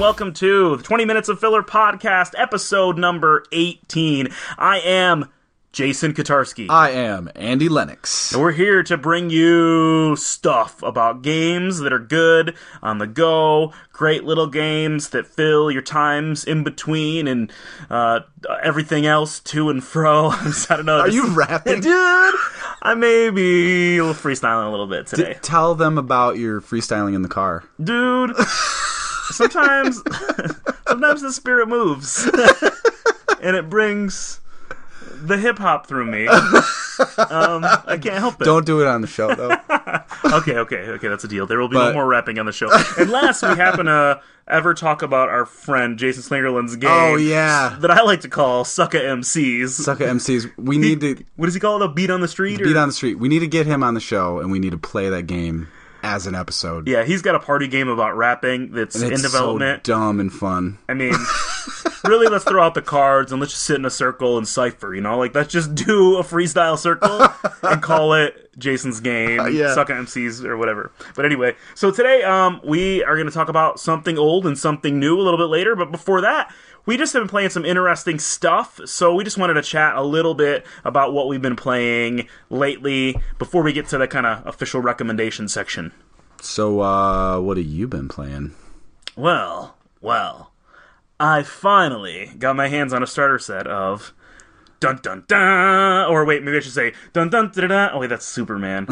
welcome to the 20 Minutes of Filler podcast, episode number 18. I am Jason Kotarski. I am Andy Lennox. And we're here to bring you stuff about games that are good, on the go, great little games that fill your times in between, and everything else to and fro. I don't know. Are you rapping? Dude, I may be freestyling a little bit today. Tell them about your freestyling in the car. Dude, sometimes the spirit moves, and it brings the hip-hop through me. I can't help it. Don't do it on the show, though. Okay, that's a deal. There will be no more rapping on the show. Unless we happen to ever talk about our friend Jason Slingerland's game. Oh, yeah. That I like to call Sucka MCs. Sucka MCs. We need to... What does he call it? A beat on the street? Beat on the street. We need to get him on the show, and we need to play that game as an episode. Yeah, he's got a party game about rapping that's in development. So dumb and fun. I mean... Really, let's throw out the cards and let's just sit in a circle and cipher, you know? Like, let's just do a freestyle circle and call it Jason's game, Sucka MCs, or whatever. But anyway, so today we are going to talk about something old and something new a little bit later. But before that, we just have been playing some interesting stuff. So we just wanted to chat a little bit about what we've been playing lately before we get to the kind of official recommendation section. So, what have you been playing? Well... I finally got my hands on a starter set of Dun Dun Dun, or wait, maybe I should say Dun Dun Da Da. Oh wait, that's Superman.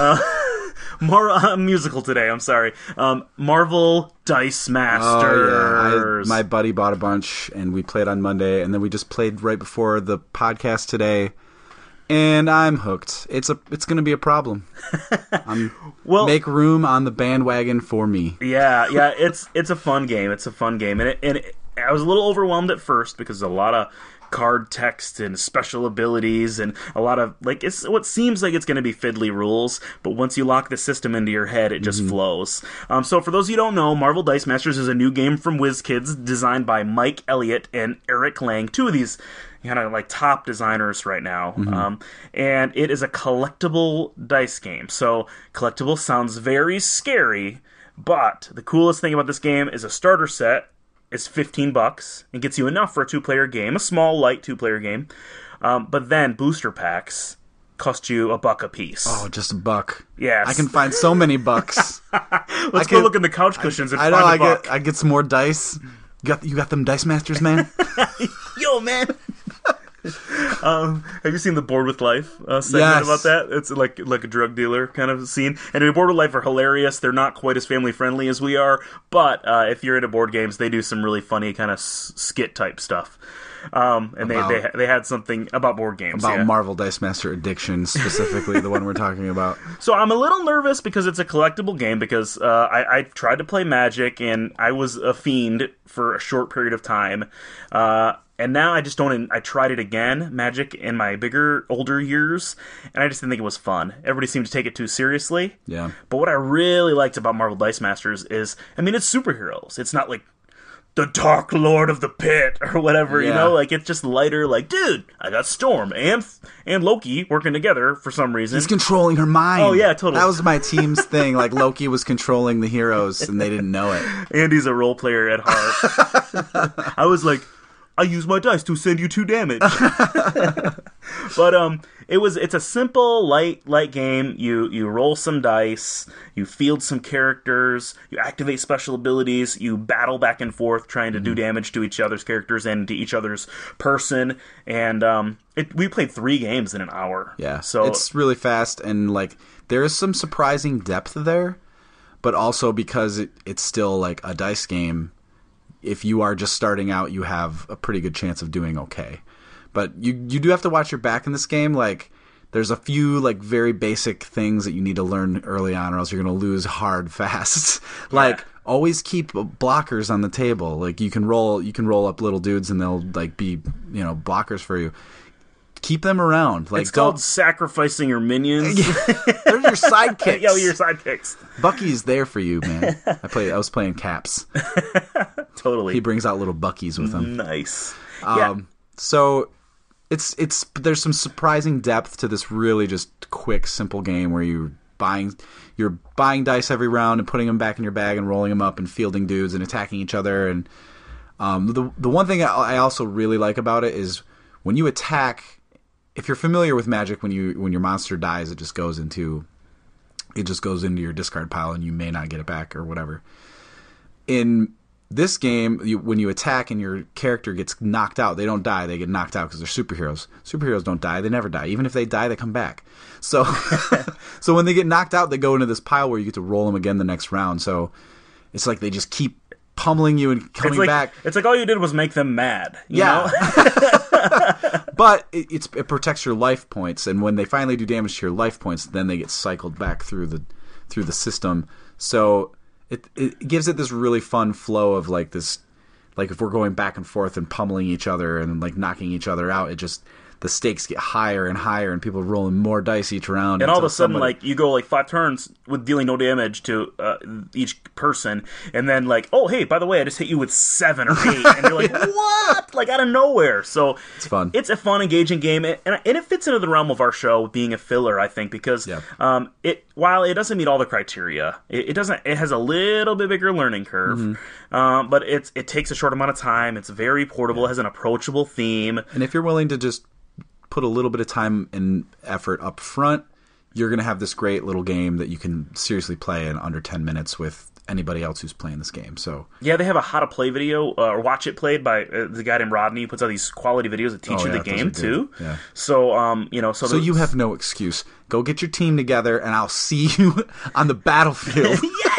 Musical today. I'm sorry. Marvel Dice Masters. Oh, yeah. My buddy bought a bunch, and we played on Monday, and then we just played right before the podcast today. And I'm hooked. It's going to be a problem. Make room on the bandwagon for me. Yeah. It's a fun game. And I was a little overwhelmed at first because there's a lot of card text and special abilities and a lot of, like, it's what seems like it's going to be fiddly rules, but once you lock the system into your head, it just flows. So for those of you who don't know, Marvel Dice Masters is a new game from WizKids designed by Mike Elliott and Eric Lang, two of these kind of like top designers right now. And it is a collectible dice game. So collectible sounds very scary, but the coolest thing about this game is a starter set. It's $15 and gets you enough for a two-player game, a small, light two-player game. But then booster packs cost you $1 a piece. Oh, just $1. Yes. I can find so many bucks. Let's go look in the couch cushions and find $1. I get some more dice. You got them Dice Masters, man? Yo, man. Have you seen the Bored with Life segment about that? It's like a drug dealer kind of scene. And Bored with Life are hilarious. They're not quite as family friendly as we are, but if you're into board games, they do some really funny kind of skit type stuff. And they had something about board games. About Marvel Dice Master addiction, specifically the one we're talking about. So I'm a little nervous because it's a collectible game, because I tried to play Magic, and I was a fiend for a short period of time. And now I just don't... I tried it again, Magic, in my older years, and I just didn't think it was fun. Everybody seemed to take it too seriously. Yeah. But what I really liked about Marvel Dice Masters is, I mean, it's superheroes. It's not like the Dark Lord of the Pit or whatever, you know? Like, it's just lighter, like, dude, I got Storm and Loki working together for some reason. He's controlling her mind. Oh, yeah, totally. That was my team's thing. Like, Loki was controlling the heroes, and they didn't know it. Andy's a role player at heart. I was like... I use my dice to send you 2 damage. But it's a simple light game. You roll some dice, you field some characters, you activate special abilities, you battle back and forth trying to do damage to each other's characters and to each other's person. And we played 3 games in an hour. Yeah. So it's really fast, and like there is some surprising depth there, but also because it's still like a dice game. If you are just starting out, you have a pretty good chance of doing okay. But you do have to watch your back in this game. Like, there's a few like very basic things that you need to learn early on, or else you're going to lose hard fast. Like, always keep blockers on the table. Like, you can roll up little dudes, and they'll like be blockers for you. Keep them around. Like, it's called sacrificing your minions. They're your sidekicks. Yeah, your sidekicks. Bucky's there for you, man. I was playing Caps. Totally. He brings out little Buckies with him. Nice. So there's some surprising depth to this really just quick, simple game where you buying dice every round and putting them back in your bag and rolling them up and fielding dudes and attacking each other. And the one thing I also really like about it is when you attack. If you're familiar with Magic, when your monster dies, it just goes into your discard pile and you may not get it back or whatever. In this game, when you attack and your character gets knocked out, they don't die. They get knocked out because they're superheroes. Superheroes don't die. They never die. Even if they die, they come back. So, so when they get knocked out, they go into this pile where you get to roll them again the next round. So it's like they just keep pummeling you and coming back. It's like all you did was make them mad. You know? But it protects your life points, and when they finally do damage to your life points, then they get cycled back through the system. So it gives it this really fun flow of like this, like if we're going back and forth and pummeling each other and like knocking each other out, the stakes get higher and higher, and people rolling more dice each round. And all of a sudden, like, you go, like, 5 turns with dealing no damage to each person, and then, like, oh, hey, by the way, I just hit you with 7 or 8, and you're like, what? Like, out of nowhere. So it's fun. It's a fun, engaging game, and it fits into the realm of our show being a filler, I think, because while it doesn't meet all the criteria, it has a little bit bigger learning curve, but it takes a short amount of time. It's very portable. It has an approachable theme. And if you're willing to just put a little bit of time and effort up front, you're going to have this great little game that you can seriously play in under 10 minutes with anybody else who's playing this game. So yeah, they have a how to play video or watch it played by the guy named Rodney, who puts out these quality videos that teach you the game too. Yeah. So so you have no excuse. Go get your team together, and I'll see you on the battlefield.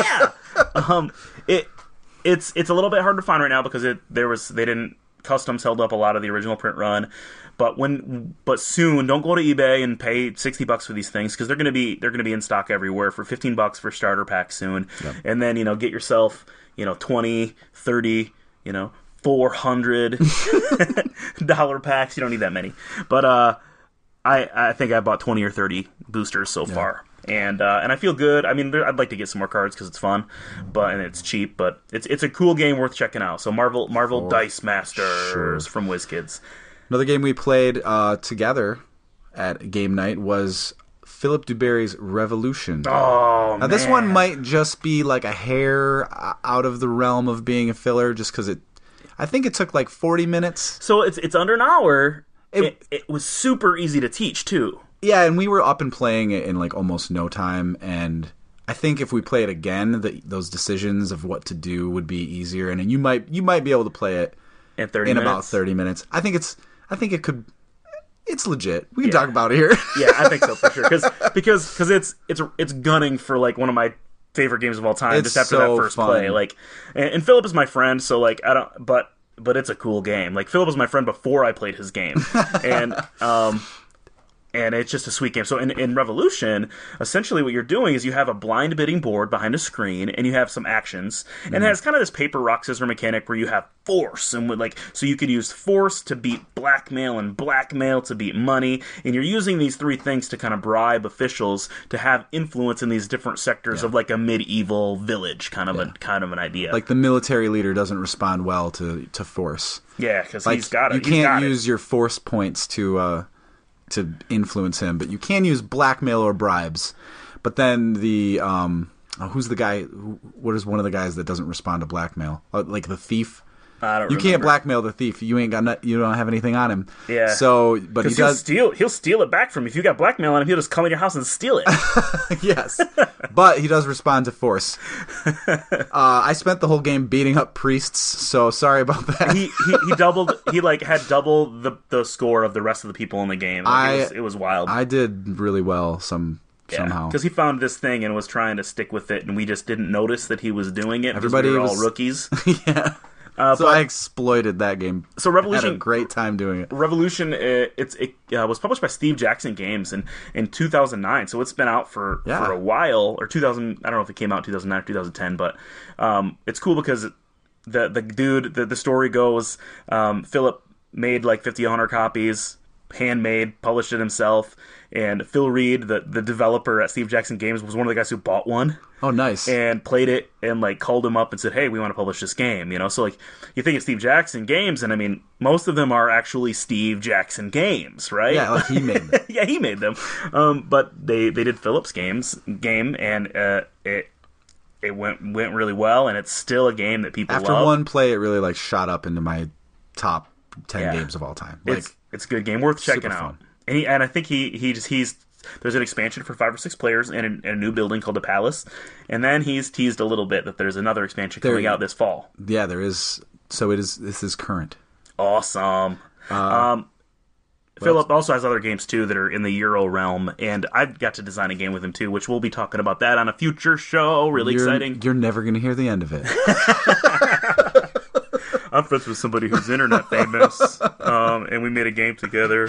It's a little bit hard to find right now because Customs held up a lot of the original print run. But soon, don't go to eBay and pay $60 for these things, because they're going to be in stock everywhere for $15 for starter pack soon. Yep. And then get yourself 20, 30, $400 packs. You don't need that many, but I think I bought 20 or 30 boosters so far. And I feel good. I mean, I'd like to get some more cards because it's fun, and it's cheap. But it's a cool game worth checking out. So Marvel Dice Masters from WizKids. Another game we played together at game night was Philip Dubarry's Revolution. Oh, now, this one might just be like a hair out of the realm of being a filler, just because I think it took like 40 minutes. So it's under an hour. It was super easy to teach too. Yeah, and we were up and playing it in like almost no time, and I think if we play it again, those decisions of what to do would be easier, and you might be able to play it in about 30 minutes. I think it could. It's legit. We can talk about it here. Yeah, I think so for sure. Because it's gunning for like one of my favorite games of all time. Just after that first play, like, and Philip is my friend, so like I don't. But it's a cool game. Like, Philip was my friend before I played his game, and it's just a sweet game. So in Revolution, essentially what you're doing is you have a blind bidding board behind a screen, and you have some actions. And it has kind of this paper, rock, scissors mechanic where you have force. So you could use force to beat blackmail and blackmail to beat money. And you're using these 3 things to kind of bribe officials to have influence in these different sectors of like a medieval village, kind of an idea. Like the military leader doesn't respond well to force. Yeah, because like, he's got it. You can't use your force points to influence him, but you can use blackmail or bribes. But then who's the guy? What is one of the guys that doesn't respond to blackmail? Like the thief. I don't. You can't blackmail the thief. You don't have anything on him. Yeah. So, but he does. He'll steal it back from you. If you got blackmail on him, he'll just come in your house and steal it. Yes, but he does respond to force. I spent the whole game beating up priests, so sorry about that. He doubled. He had double the score of the rest of the people in the game. It was wild. I did really well somehow because he found this thing and was trying to stick with it, and we just didn't notice that he was doing it. Everybody we were all rookies. Yeah. So I exploited that game. So Revolution, had a great time doing it. Revolution, it was published by Steve Jackson Games in 2009. So it's been out for a while, or 2000. I don't know if it came out in 2009 or 2010, but it's cool because the dude, the story goes, Philip made like 50, 100 copies, handmade, published it himself. And Phil Reed, the developer at Steve Jackson Games, was one of the guys who bought one. Oh, nice. And played it and like called him up and said, "Hey, we want to publish this game." So like you think of Steve Jackson Games, and I mean most of them are actually Steve Jackson Games, right? Yeah, like he made them. Yeah, he made them. But they did Philip's game, and it went really well, and it's still a game that people After love. one play, it really like shot up into my top 10 games of all time. Like, it's a good game, worth checking super out. fun. And I think he's there's an expansion for 5 or 6 players and a new building called the Palace, and then he's teased a little bit that there's another expansion coming out this fall. Yeah, there is. So this is current. Awesome. Philip also has other games too that are in the Euro realm, and I've got to design a game with him too, which we'll be talking about that on a future show. Really exciting. You're never going to hear the end of it. I'm friends with somebody who's internet famous, and we made a game together.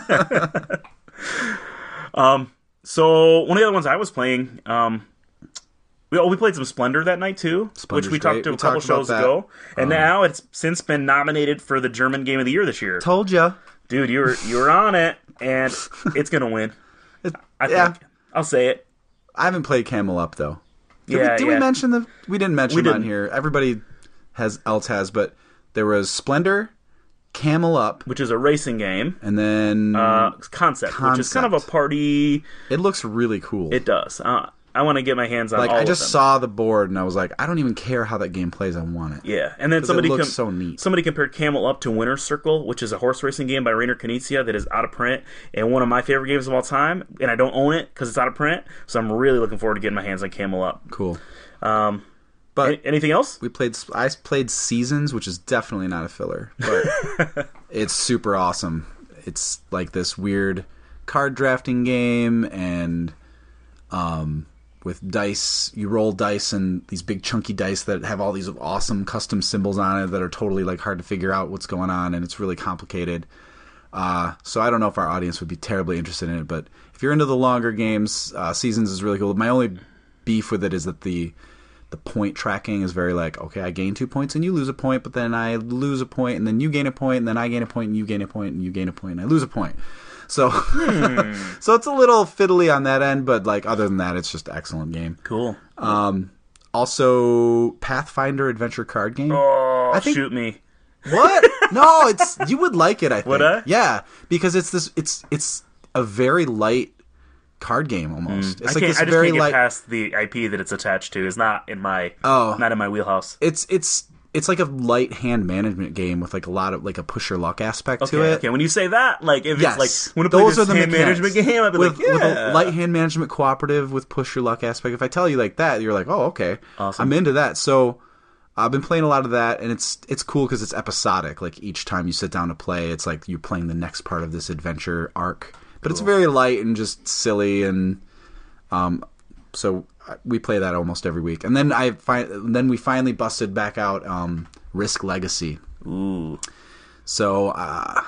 So one of the other ones I was playing, we played some Splendor that night too, Splendor's which we talked great. a couple shows ago, and now it's since been nominated for the German Game of the Year this year. Told ya. Dude, you were on it, and it's gonna win. I think. I'll say it. I haven't played Camel Up though. Did we mention we didn't mention it on here. Everybody else has, but there was Splendor, Camel Up, which is a racing game, and then Concept, which is kind of a party. It looks really cool. It does. I want to get my hands on all of them. I just saw the board and I was like, I don't even care how that game plays. I want it. Yeah, and then it looks so neat. Somebody compared Camel Up to Winner's Circle, which is a horse racing game by Rainer Knizia that is out of print and one of my favorite games of all time. And I don't own it because it's out of print, so I'm really looking forward to getting my hands on Camel Up. Cool. But anything else? I played Seasons, which is definitely not a filler, but it's super awesome. It's like this weird card drafting game, and with dice, you roll dice and these big chunky dice that have all these awesome custom symbols on it that are totally like hard to figure out what's going on, and it's really complicated. So I don't know if our audience would be terribly interested in it, but if you're into the longer games, Seasons is really cool. My only beef with it is that the point tracking is very like, okay, I gain 2 points and you lose a point, but then I lose a point and then you gain a point and then I gain a point and you gain a point and you gain a point and I lose a point. So, so it's a little fiddly on that end, but like other than that, it's just an excellent game. Cool. Also, Pathfinder adventure card game. Oh, shoot me! What? No, you would like it. I think. Would I? Yeah, because it's a very light card game almost. It's I like this just very can't get light. past the IP that it's attached to. It's not in my wheelhouse. It's like a light hand management game with like a lot of like a push your luck aspect to it. Okay, when you say that, like if it's like when I play those this are the hand mechanics. management game, I'd be with yeah. a light hand management cooperative with push your luck aspect. If I tell you like that, you're like, oh, okay, awesome. I'm into that. So I've been playing a lot of that, and it's cool because it's episodic. Like each time you sit down to play, it's like you're playing the next part of this adventure arc. But it's very light and just silly, and so we play that almost every week. And then we finally busted back out Risk Legacy. Ooh. So I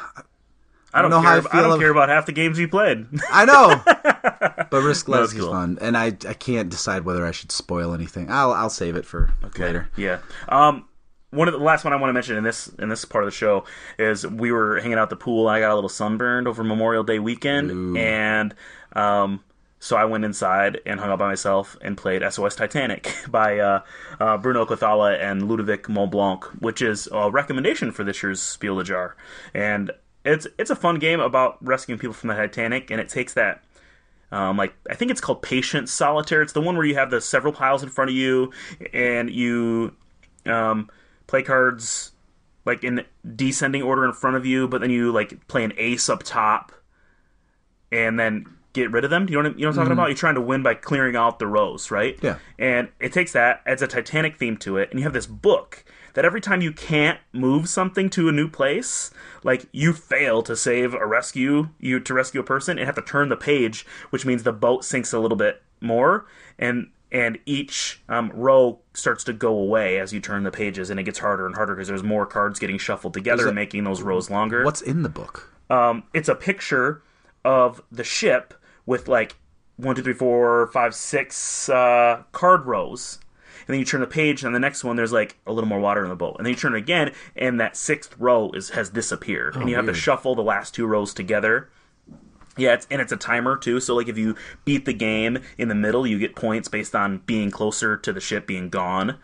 don't care about half the games you played. I know, but Risk Legacy is cool. fun, and I can't decide whether I should spoil anything. I'll save it for later. Yeah. One of the last one I want to mention in this part of the show is we were hanging out at the pool. And I got a little sunburned over Memorial Day weekend, Ooh. and so I went inside and hung out by myself and played SOS Titanic by Bruno Cathala and Ludovic Montblanc, which is a recommendation for this year's Spiel des Jahres. And it's a fun game about rescuing people from the Titanic, and it takes that. I think it's called Patient Solitaire. It's the one where you have the several piles in front of you, and you play cards like in descending order in front of you, but then you like play an ace up top, and then get rid of them. You know what I'm talking about? You're trying to win by clearing out the rows, right? Yeah. And it takes that, adds a Titanic theme to it, and you have this book that every time you can't move something to a new place, like you fail to save a rescue a person, and have to turn the page, which means the boat sinks a little bit more, and each row starts to go away as you turn the pages, and it gets harder and harder because there's more cards getting shuffled together, making those rows longer. What's in the book? It's a picture of the ship with like 1, 2, 3, 4, 5, 6 card rows, then you turn the page, and the next one there's like a little more water in the boat, and then you turn it again, and that sixth row has disappeared, and you have to shuffle the last two rows together. Yeah, it's a timer too. So like if you beat the game in the middle, you get points based on being closer to the ship being gone.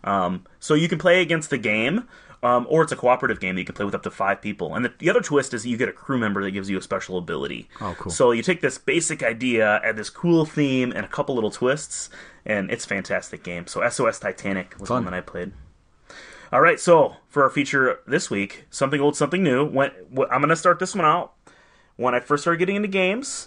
So you can play against the game. Or it's a cooperative game that you can play with up to 5 people. And the other twist is you get a crew member that gives you a special ability. Oh, cool. So you take this basic idea, add this cool theme, and a couple little twists, and it's a fantastic game. So SOS Titanic was one that I played. All right, so for our feature this week, something old, something new. I'm going to start this one out. When I first started getting into games,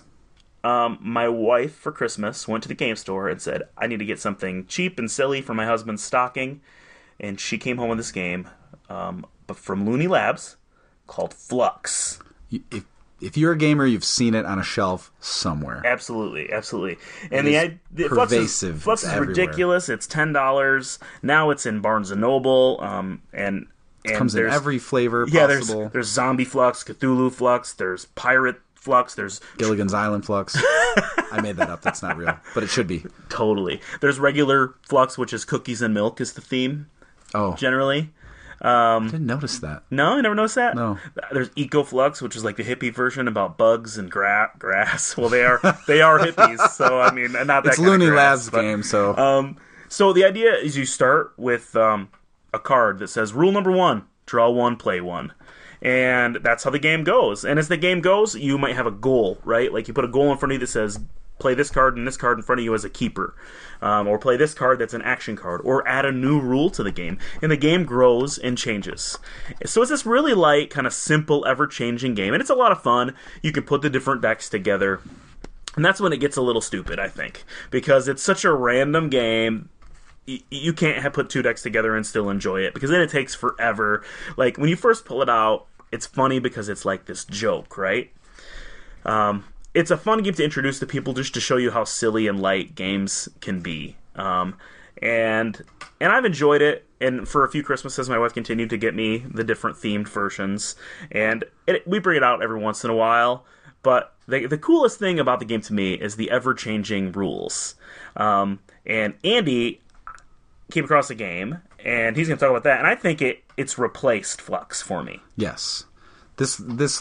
my wife for Christmas went to the game store and said, I need to get something cheap and silly for my husband's stocking. And she came home with this game. But from Looney Labs, called Fluxx. If you're a gamer, you've seen it on a shelf somewhere. Absolutely. And the pervasive. Fluxx is ridiculous. It's $10. Now it's in Barnes & Noble. And it comes in every flavor possible. Yeah, there's Zombie Fluxx, Cthulhu Fluxx, there's Pirate Fluxx, there's Gilligan's Island Fluxx. I made that up. That's not real, but it should be. Totally. There's regular Fluxx, which is cookies and milk is the theme. Oh. Generally. I didn't notice that. No, you never noticed that? No. There's Eco Fluxx, which is like the hippie version about bugs and grass. Well, they are hippies, so I mean, not that. It's kind Looney of grass, Labs but, game, so. So the idea is you start with a card that says rule number 1: draw 1, play 1. And that's how the game goes. And as the game goes, you might have a goal, right? Like you put a goal in front of you that says play this card and this card in front of you as a keeper. Or play this card that's an action card. Or add a new rule to the game. And the game grows and changes. So it's this really light, kind of simple, ever-changing game. And it's a lot of fun. You can put the different decks together. And that's when it gets a little stupid, I think. Because it's such a random game. You can't put 2 decks together and still enjoy it, because then it takes forever. Like, when you first pull it out, it's funny because it's like this joke, right? It's a fun game to introduce to people, just to show you how silly and light games can be. And I've enjoyed it, and for a few Christmases, my wife continued to get me the different themed versions, and we bring it out every once in a while, but the coolest thing about the game to me is the ever-changing rules. And Andy came across a game, and he's going to talk about that, and I think it's replaced Fluxx for me. Yes. This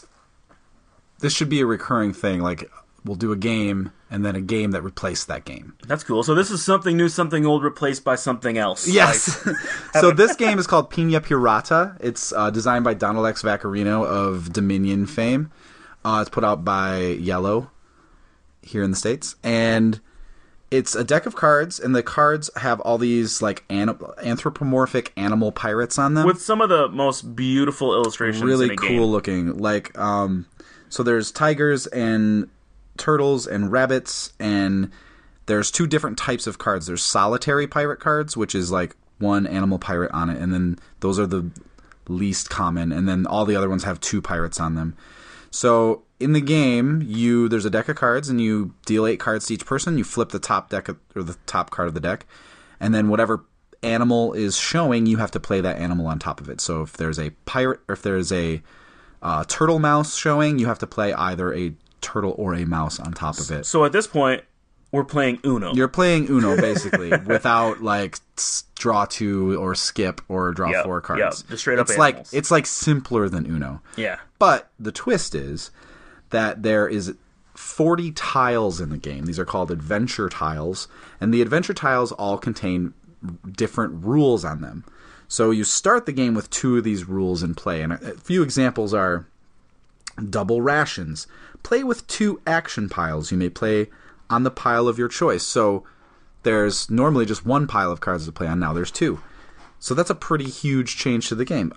should be a recurring thing, like we'll do a game, and then a game that replaced that game. That's cool. So this is something new, something old, replaced by something else. Yes. So this game is called Pina Pirata. It's designed by Donald X. Vaccarino of Dominion fame. It's put out by Yellow here in the States, and it's a deck of cards, and the cards have all these like anthropomorphic animal pirates on them, with some of the most beautiful illustrations. Really in a cool game. looking. Like, so there's tigers and turtles and rabbits, and there's 2 different types of cards. There's solitary pirate cards, which is like one animal pirate on it, and then those are the least common, and then all the other ones have 2 pirates on them. So in the game, there's a deck of cards, and you deal 8 cards to each person. You flip the top deck or the top card of the deck, and then whatever animal is showing, you have to play that animal on top of it. So if there's a pirate, or if there's a turtle mouse showing, you have to play either a turtle or a mouse on top of it. So at this point, we're playing Uno. You're playing Uno, basically, without like draw 2 or skip or draw 4 cards. Yeah, just straight up animals. It's like simpler than Uno. Yeah. But the twist is that there is 40 tiles in the game. These are called adventure tiles, and the adventure tiles all contain different rules on them. So you start the game with 2 of these rules in play, and a few examples are double rations. Play with 2 action piles. You may play on the pile of your choice. So there's normally just 1 pile of cards to play on. Now there's 2. So that's a pretty huge change to the game.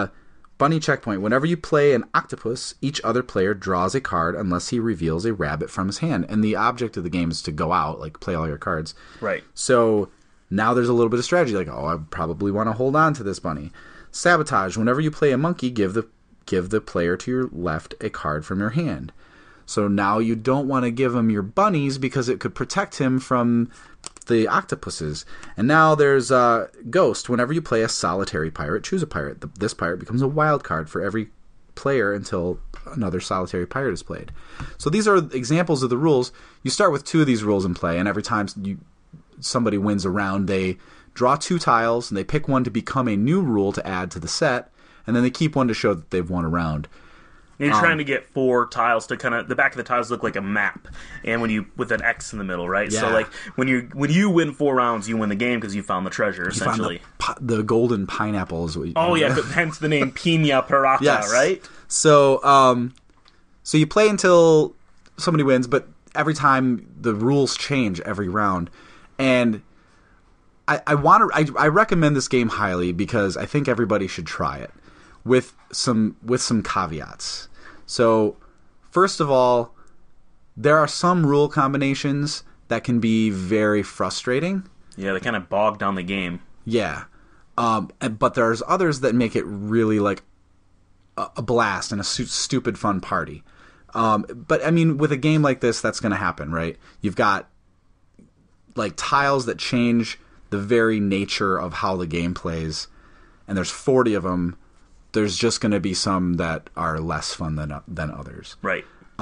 Bunny checkpoint. Whenever you play an octopus, each other player draws a card unless he reveals a rabbit from his hand. And the object of the game is to go out, like play all your cards. Right. So now there's a little bit of strategy, like, oh, I probably want to hold on to this bunny. Sabotage. Whenever you play a monkey, give the player to your left a card from your hand. So now you don't want to give him your bunnies because it could protect him from the octopuses. And now there's Ghost. Whenever you play a solitary pirate, choose a pirate. This pirate becomes a wild card for every player until another solitary pirate is played. So these are examples of the rules. You start with 2 of these rules in play, and every time somebody wins a round, they draw 2 tiles, and they pick one to become a new rule to add to the set, and then they keep one to show that they've won a round. And you're trying to get 4 tiles to kind of, the back of the tiles look like a map, and when you, with an X in the middle, right? Yeah. So like when you win 4 rounds, you win the game because you found the treasure, essentially. Found the golden pineapple is what you... Oh yeah, hence the name Pina Pirata, Yes. right? So, so you play until somebody wins, but every time the rules change every round, and I recommend this game highly because I think everybody should try it with some caveats. So, first of all, there are some rule combinations that can be very frustrating. Yeah, they kind of bog down the game. Yeah. But there's others that make it really like a blast and a stupid fun party. But I mean, with a game like this, that's going to happen, right? You've got like tiles that change the very nature of how the game plays, and there's 40 of them. There's just going to be some that are less fun than others. Right.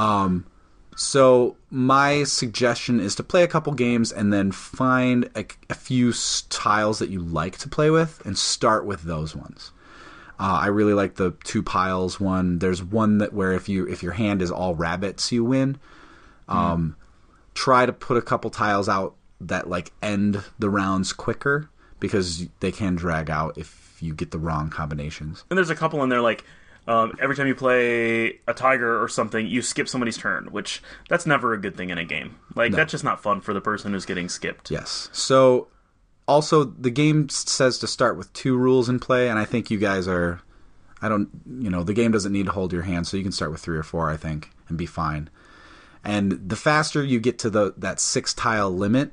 So my suggestion is to play a couple games and then find a few tiles that you like to play with and start with those ones. I really like the 2 piles one. There's one that where if your hand is all rabbits, you win. Try to put a couple tiles out that like end the rounds quicker because they can drag out if you get the wrong combinations. And there's a couple in there like every time you play a tiger or something, you skip somebody's turn, which that's never a good thing in a game. Like that's just not fun for the person who's getting skipped. Yes. So also the game says to start with 2 rules in play, and I think you guys are the game doesn't need to hold your hand, so you can start with 3 or 4, I think, and be fine. And the faster you get to that 6 tile limit,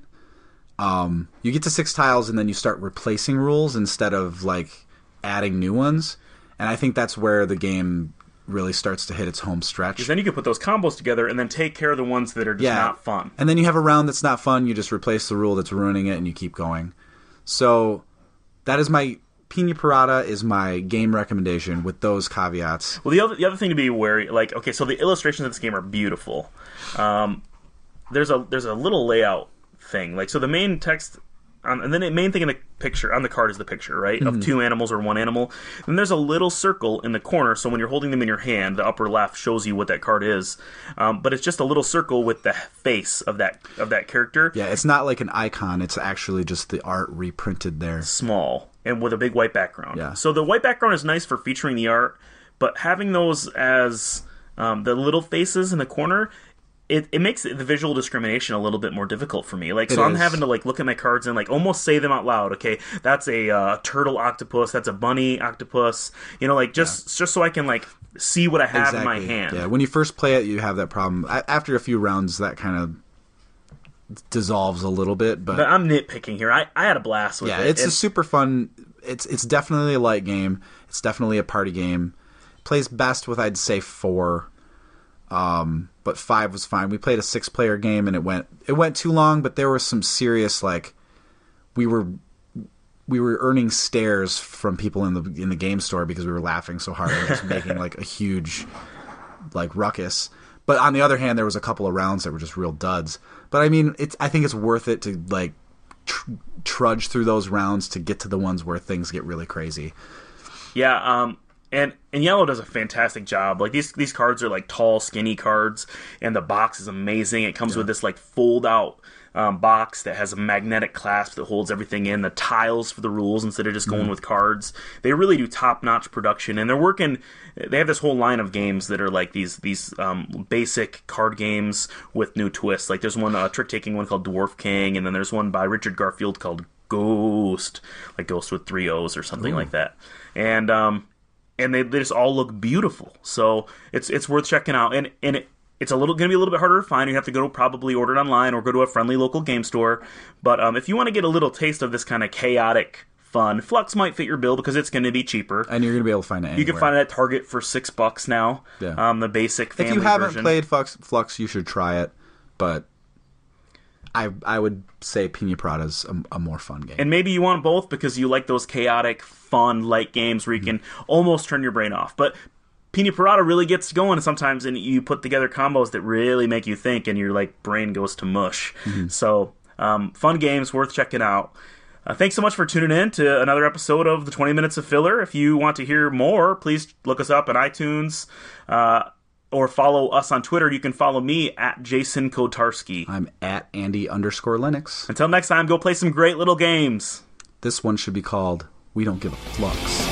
you get to 6 tiles and then you start replacing rules instead of like adding new ones. And I think that's where the game really starts to hit its home stretch. Because then you can put those combos together and then take care of the ones that are just not fun. And then you have a round that's not fun, you just replace the rule that's ruining it and you keep going. So that is my Pina Pirata is my game recommendation with those caveats. Well, the other thing to be wary, like, okay, so the illustrations of this game are beautiful. There's a little layout thing, like, so the main text, and then the main thing in the picture on the card is the picture, right, of 2 animals or 1 animal. And there's a little circle in the corner, so when you're holding them in your hand, the upper left shows you what that card is. But it's just a little circle with the face of that character. Yeah, it's not like an icon; it's actually just the art reprinted there. Small and with a big white background. Yeah. So the white background is nice for featuring the art, but having those as the little faces in the corner, it makes the visual discrimination a little bit more difficult for me. Like, so I'm having to like look at my cards and like almost say them out loud. Okay, that's a turtle octopus. That's a bunny octopus. You know, like just so I can like see what I have in my hand. Yeah, when you first play it, you have that problem. After a few rounds, that kind of dissolves a little bit. But I'm nitpicking here. I had a blast with it. Yeah, it's a super fun. It's definitely a light game. It's definitely a party game. Plays best with, I'd say, 4. But 5 was fine. We played a 6-player game and it went too long, but there was some serious like we were earning stares from people in the game store because we were laughing so hard and it was making like a huge like ruckus. But on the other hand, there was a couple of rounds that were just real duds. But I mean, I think it's worth it to like trudge through those rounds to get to the ones where things get really crazy. Yeah, and Yellow does a fantastic job. Like these cards are like tall, skinny cards, and the box is amazing. It comes with this like fold out box that has a magnetic clasp that holds everything in. The tiles for the rules instead of just going with cards. They really do top notch production, and they're working. They have this whole line of games that are like these basic card games with new twists. Like there's one trick taking one called Dwarf King, and then there's one by Richard Garfield called Ghost, like Ghost with 3 O's or something like that. And they just all look beautiful. So it's worth checking out. And it's going to be a little bit harder to find. You have to go probably order it online or go to a friendly local game store. But if you want to get a little taste of this kind of chaotic fun, Flux might fit your bill because it's going to be cheaper. And you're going to be able to find it anywhere. You can find it at Target for $6 now. Yeah. The basic family version. If you haven't played Flux, you should try it. But I would say Pina Pirata's a more fun game. And maybe you want both because you like those chaotic, fun, light games where you can almost turn your brain off. But Pina Pirata really gets going sometimes, and you put together combos that really make you think, and your like brain goes to mush. So, fun games, worth checking out. Thanks so much for tuning in to another episode of the 20 Minutes of Filler. If you want to hear more, please look us up on iTunes or follow us on Twitter. You can follow me at Jason Kotarski. I'm at Andy_Linux. Until next time, go play some great little games. This one should be called We Don't Give a Flux.